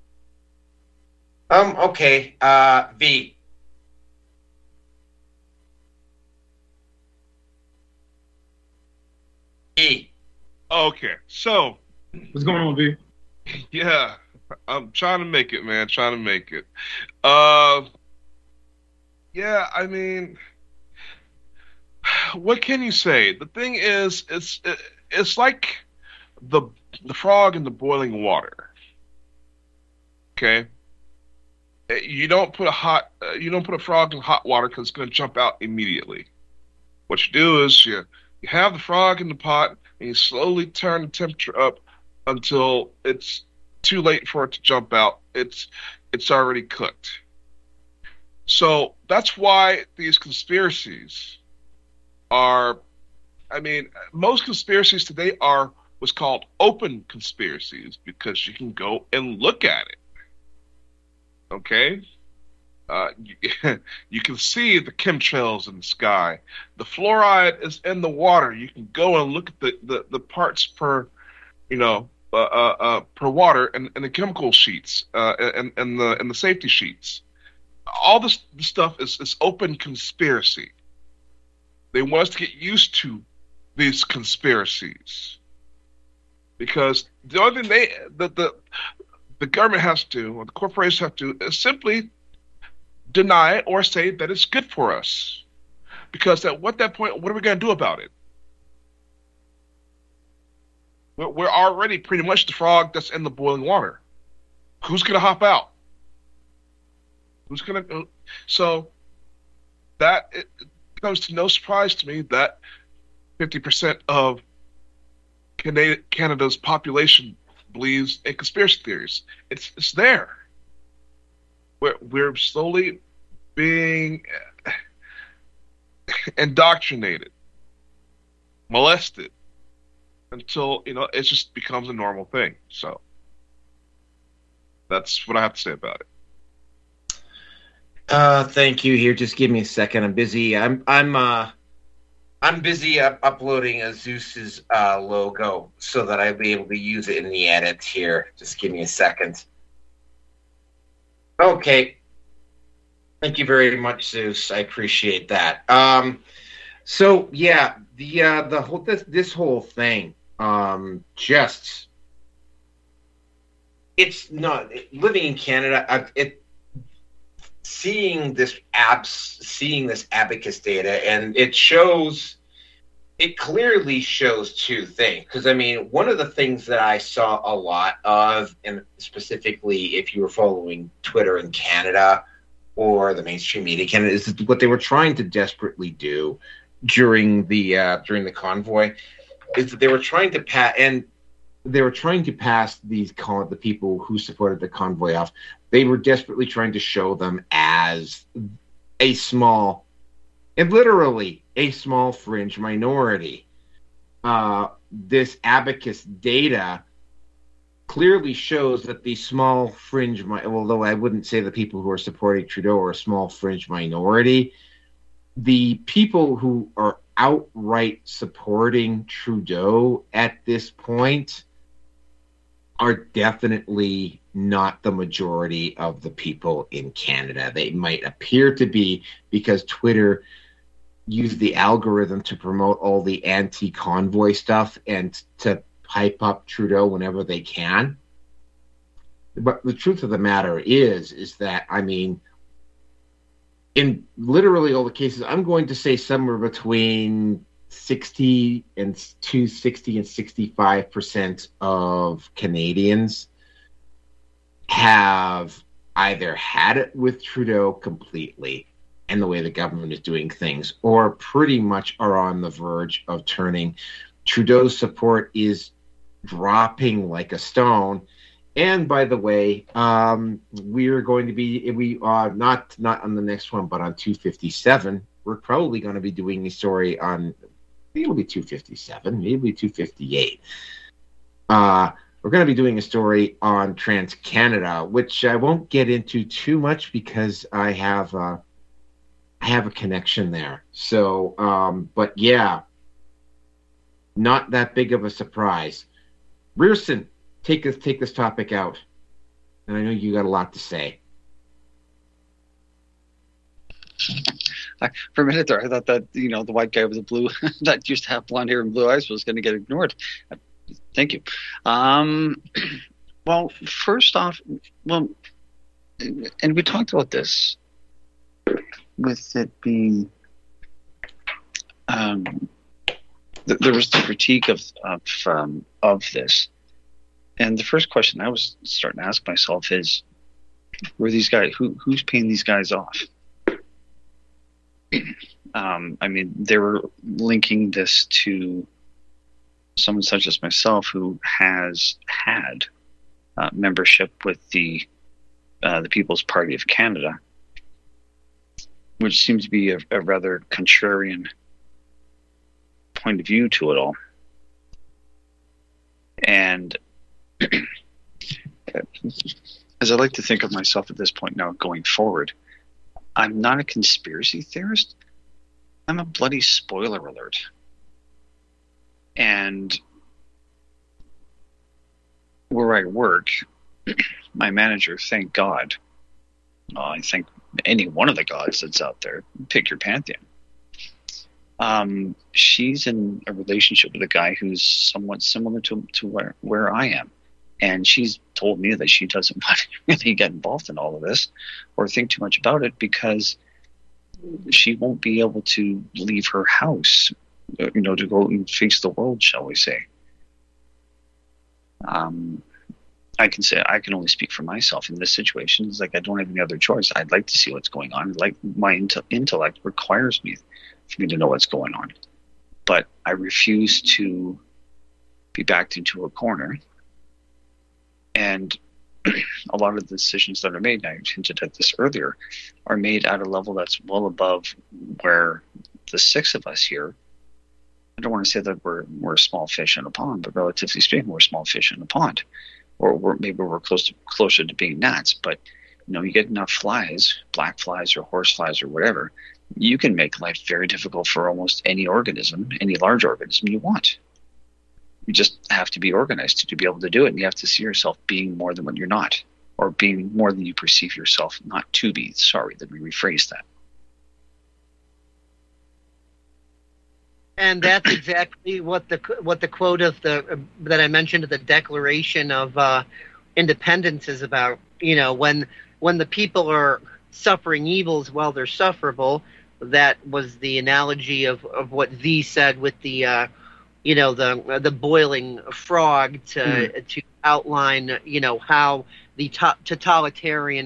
Um. Okay. Uh. V. E. Okay, so What's going on, V? yeah, I'm trying to make it, man. Trying to make it. Uh, yeah, I mean, what can you say? The thing is, it's it's like the the frog in the boiling water. Okay, you don't put a hot uh, you don't put a frog in hot water because it's going to jump out immediately. What you do is you you have the frog in the pot and you slowly turn the temperature up until it's too late for it to jump out. It's it's already cooked. So that's why these conspiracies are, I mean, most conspiracies today are what's called open conspiracies because you can go and look at it. Okay? Uh, you, you can see the chemtrails in the sky. The fluoride is in the water. You can go and look at the, the, the parts per, you know, uh, uh, uh, per water and, and the chemical sheets uh, and, and the and the safety sheets. All this, this stuff is, is open conspiracy. They want us to get used to these conspiracies because the only thing they the the, the government has to, or the corporations have to, is simply deny it or say that it's good for us. Because at what that point, what are we going to do about it? We're, we're already pretty much the frog that's in the boiling water. Who's going to hop out? Who's going to? So that it comes to no surprise to me that fifty percent of Canada, Canada's population believes in conspiracy theories. It's it's there. We're, we're slowly being indoctrinated, molested, until, you know, it just becomes a normal thing. So that's what I have to say about it. Uh, thank you. Here, just give me a second. I'm busy. I'm I'm uh I'm busy up- uploading a Zeus's uh, logo so that I'll be able to use it in the edit here. Just give me a second. Okay. Thank you very much, Zeus. I appreciate that. Um, so yeah, the uh, the whole this this whole thing, um, just it's not living in Canada. I've, it seeing this abs seeing this abacus data, and it shows. It clearly shows two things. Because, I mean, one of the things that I saw a lot of, and specifically if you were following Twitter in Canada or the mainstream media in Canada, is what they were trying to desperately do during the uh, during the convoy is that they were trying to pass, and they were trying to pass these con- the people who supported the convoy off. They were desperately trying to show them as a small, and literally a small fringe minority. Uh, this abacus data clearly shows that the small fringe, although I wouldn't say the people who are supporting Trudeau are a small fringe minority, the people who are outright supporting Trudeau at this point are definitely not the majority of the people in Canada. They might appear to be because Twitter use the algorithm to promote all the anti-convoy stuff and to hype up Trudeau whenever they can. But the truth of the matter is, is that, I mean, in literally all the cases, I'm going to say somewhere between sixty and to sixty and sixty-five percent of Canadians have either had it with Trudeau completely and the way the government is doing things, or pretty much are on the verge of turning. Trudeau's support is dropping like a stone. And by the way, um, we're going to be, we are uh, not not on the next one, but on two fifty-seven, we're probably going to be doing a story on, I think it'll be two fifty-seven, maybe two fifty-eight. Uh, we're going to be doing a story on TransCanada, which I won't get into too much because I have uh, I have a connection there. So, um, but yeah, not that big of a surprise. Rearson, take this take this topic out, and I know you got a lot to say. For a minute there, I thought that, you know, the white guy with the blue that used to have blonde hair and blue eyes was going to get ignored. Thank you. Um, well, first off, well, and we talked about this with it being, um, th- there was the critique of of um, of this, and the first question I was starting to ask myself is, were these guys who who's paying these guys off? Um, I mean, they were linking this to someone such as myself who has had uh, membership with the uh, the People's Party of Canada, which seems to be a, a rather contrarian point of view to it all. And as I like to think of myself at this point now going forward, I'm not a conspiracy theorist. I'm a bloody spoiler alert. And where I work, my manager, thank God, uh, I think any one of the gods that's out there, pick your pantheon. Um, she's in a relationship with a guy who's somewhat similar to, to where, where I am. And she's told me that she doesn't want to really get involved in all of this or think too much about it because she won't be able to leave her house, you know, to go and face the world, shall we say. Um, I can say I can only speak for myself in this situation. It's like I don't have any other choice. I'd like to see what's going on. Like my int- intellect requires me for me to know what's going on, but I refuse to be backed into a corner. And a lot of the decisions that are made, and I hinted at this earlier, are made at a level that's well above where the six of us here. I don't want to say that we're we're a small fish in a pond, but relatively speaking, we're a small fish in a pond, or we're, maybe we're close to closer to being gnats. But you know, you get enough flies, black flies or horse flies or whatever, you can make life very difficult for almost any organism, any large organism you want. You just have to be organized to, to be able to do it, and you have to see yourself being more than what you're not, or being more than you perceive yourself not to be. Sorry, let me rephrase that. And that's exactly what the what the quote of the uh, that I mentioned at the Declaration of uh, Independence is about. You know, when when the people are suffering evils while they're sufferable, that was the analogy of, of what V said with the uh, you know the the boiling frog to mm. to outline you know how the to- totalitarian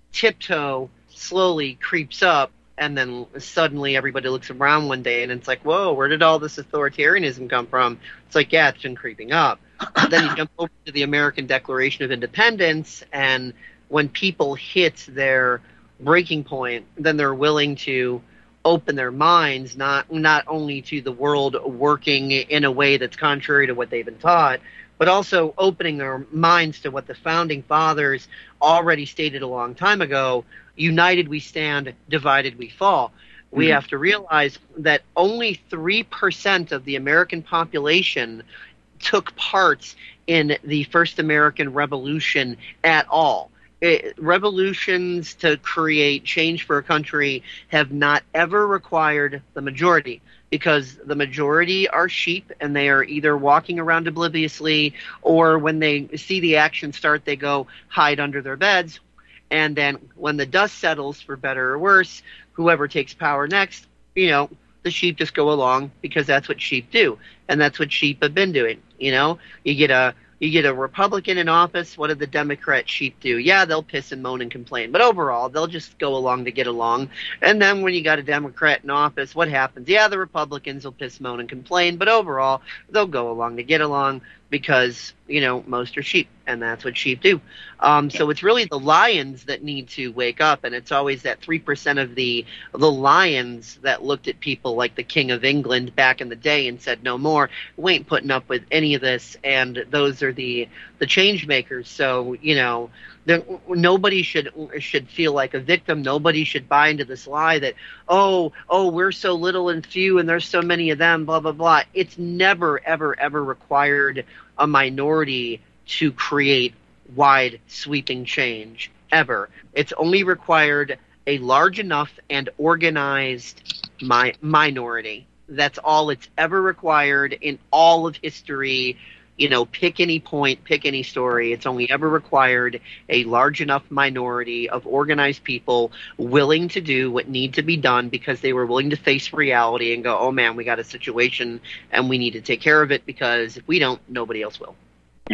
tiptoe slowly creeps up. And then suddenly everybody looks around one day and it's like, whoa, where did all this authoritarianism come from? It's like, yeah, it's been creeping up. Then you jump over to the American Declaration of Independence, and when people hit their breaking point, then they're willing to open their minds, not not only to the world working in a way that's contrary to what they've been taught, but also opening their minds to what the Founding Fathers already stated a long time ago: united we stand, divided we fall. We mm-hmm. have to realize that only three percent of the American population took part in the first American Revolution at all. It, revolutions to create change for a country have not ever required the majority, because the majority are sheep and they are either walking around obliviously, or when they see the action start, they go hide under their beds. And then when the dust settles, for better or worse, whoever takes power next, you know, the sheep just go along because that's what sheep do. And that's what sheep have been doing. You know, you get a you get a Republican in office. What do the Democrat sheep do? Yeah, they'll piss and moan and complain. But overall, they'll just go along to get along. And then when you got a Democrat in office, what happens? Yeah, the Republicans will piss, moan, and complain. But overall, they'll go along to get along because, you know, most are sheep. And that's what sheep do. Um, so it's really the lions that need to wake up. And it's always that three percent of the the lions that looked at people like the King of England back in the day and said, no more. We ain't putting up with any of this. And those are the, the change makers. So, you know, the, nobody should should feel like a victim. Nobody should buy into this lie that, oh, oh, we're so little and few and there's so many of them, blah, blah, blah. It's never, ever, ever required a minority to create wide sweeping change, ever. It's only required a large enough and organized mi- minority. That's all it's ever required in all of history. You know, pick any point, pick any story. It's only ever required a large enough minority of organized people willing to do what need to be done because they were willing to face reality and go, oh man, we got a situation and we need to take care of it, because if we don't, nobody else will. Yeah.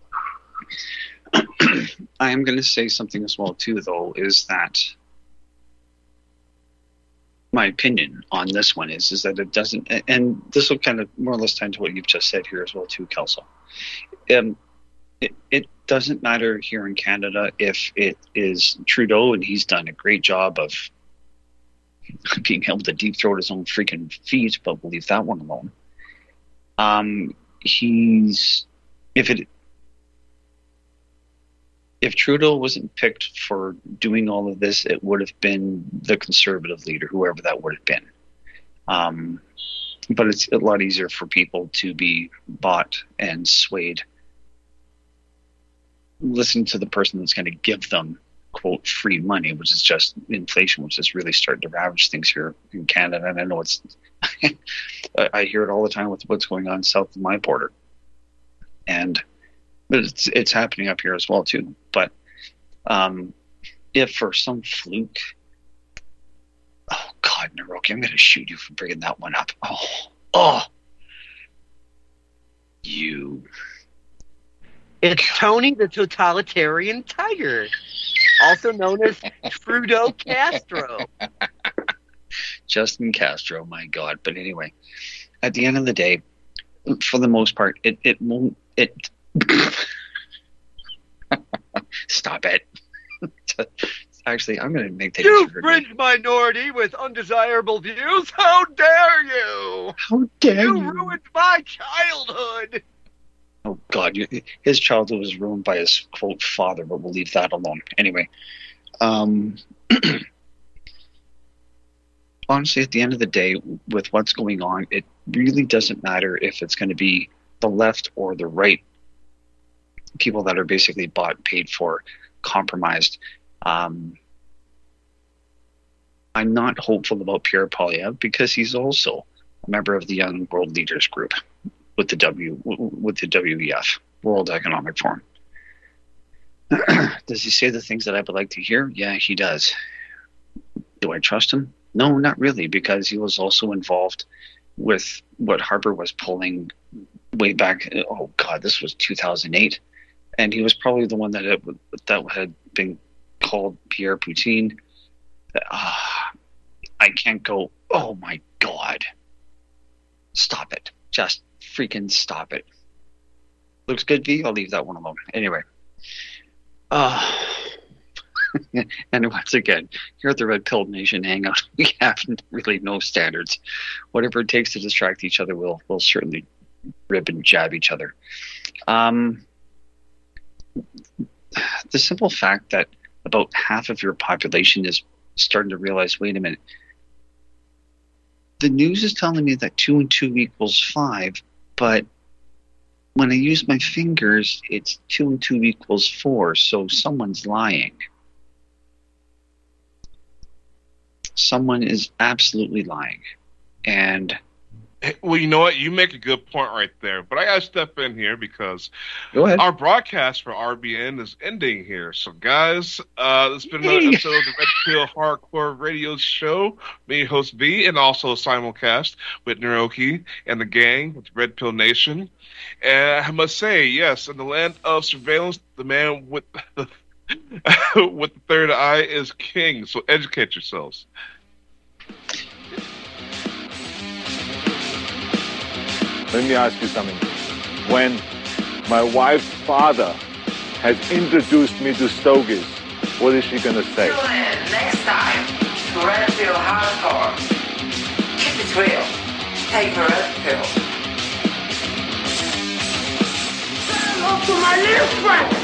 I am going to say something as well, too, though, is that my opinion on this one is is that it doesn't, and this will kind of more or less tie into what you've just said here as well, too, Kelso. Um, it, it doesn't matter here in Canada if it is Trudeau, and he's done a great job of being able to deep throat his own freaking feet, but we'll leave that one alone. Um, he's if it if Trudeau wasn't picked for doing all of this, it would have been the Conservative leader, whoever that would have been. Um, but it's a lot easier for people to be bought and swayed. Listen to the person that's going to give them, quote, free money, which is just inflation, which is really starting to ravage things here in Canada. And I know it's, I hear it all the time with what's going on south of my border. And, but it's, it's happening up here as well, too. But um, if for some fluke, oh, God, Naroki, I'm going to shoot you for bringing that one up. Oh, oh, you. It's Tony the Totalitarian Tiger, also known as Trudeau Castro. Justin Castro, my God. But anyway, at the end of the day, for the most part, it, it won't, it, stop it. Actually, I'm going to make that. You fringe minority with undesirable views. How dare you? How dare you? You ruined my childhood. Oh, God. His childhood was ruined by his, quote, father, but we'll leave that alone. Anyway, um, honestly, at the end of the day, with what's going on, it really doesn't matter if it's going to be the left or the right. People that are basically bought, paid for, compromised. Um, I'm not hopeful about Pierre Poilievre because he's also a member of the Young World Leaders Group with the W with the W E F, World Economic Forum. Does he say the things that I would like to hear? Yeah, he does. Do I trust him? No, not really, because he was also involved with what Harper was pulling way back. Oh God, this was two thousand eight, and he was probably the one that it, that had been called Pierre Poutine. Uh, I can't go, oh my God. Stop it. Just freaking stop it. Looks good, V? I'll leave that one alone. Anyway. Uh, and once again, here at the Red Pill Nation Hangout, we have really no standards. Whatever it takes to distract each other, we'll, we'll certainly rib and jab each other. Um, the simple fact that about half of your population is starting to realize, wait a minute, the news is telling me that two and two equals five, but when I use my fingers, it's two and two equals four, so someone's lying. Someone is absolutely lying. And well, you know what? You make a good point right there. But I got to step in here because Go ahead. Our broadcast for R B N is ending here. So, guys, uh, this has been another episode of the Red Pill Hardcore Radio Show. Me, host V, and also a simulcast with Naroki and the gang with Red Pill Nation. And I must say, yes, in the land of surveillance, the man with the, with the third eye is king. So educate yourselves. Let me ask you something. When my wife's father has introduced me to Stogies, what is she going to say? Tune in next time to Red Pill Hardcore. Keep it real. Take the red pill. Say hello to my little friend.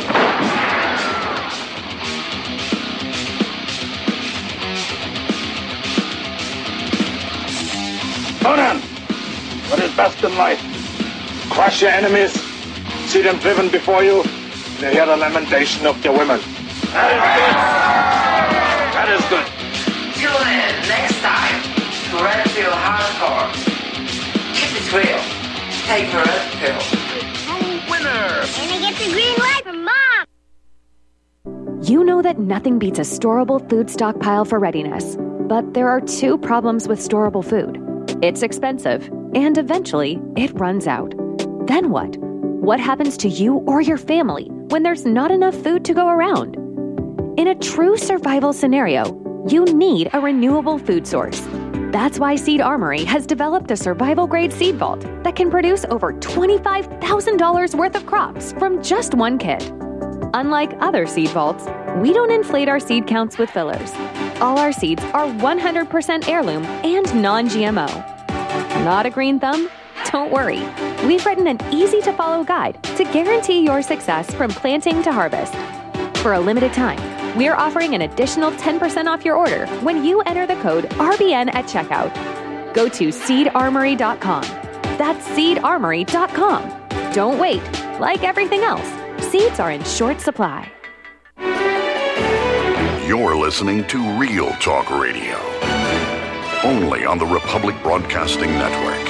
Conan! What is best in life? Crush your enemies, see them driven before you, and hear the lamentation of their women. That is good. Tune in next time to Red Pill Hardcore. Keep it real. Take the red pill. True winner. And I get the green light from Mom. You know that nothing beats a storable food stockpile for readiness. But there are two problems with storable food. It's expensive, and eventually, it runs out. Then what? What happens to you or your family when there's not enough food to go around? In a true survival scenario, you need a renewable food source. That's why Seed Armory has developed a survival-grade seed vault that can produce over twenty-five thousand dollars worth of crops from just one kit. Unlike other seed vaults, we don't inflate our seed counts with fillers. All our seeds are one hundred percent heirloom and non-G M O. Not a green thumb? don't worry. We've written an easy-to-follow guide to guarantee your success from planting to harvest. For a limited time, we're offering an additional ten percent off your order when you enter the code R B N at checkout. Go to seed armory dot com. That's seed armory dot com. Don't wait. Like everything else, seeds are in short supply. You're listening to Real Talk Radio, only on the Republic Broadcasting Network.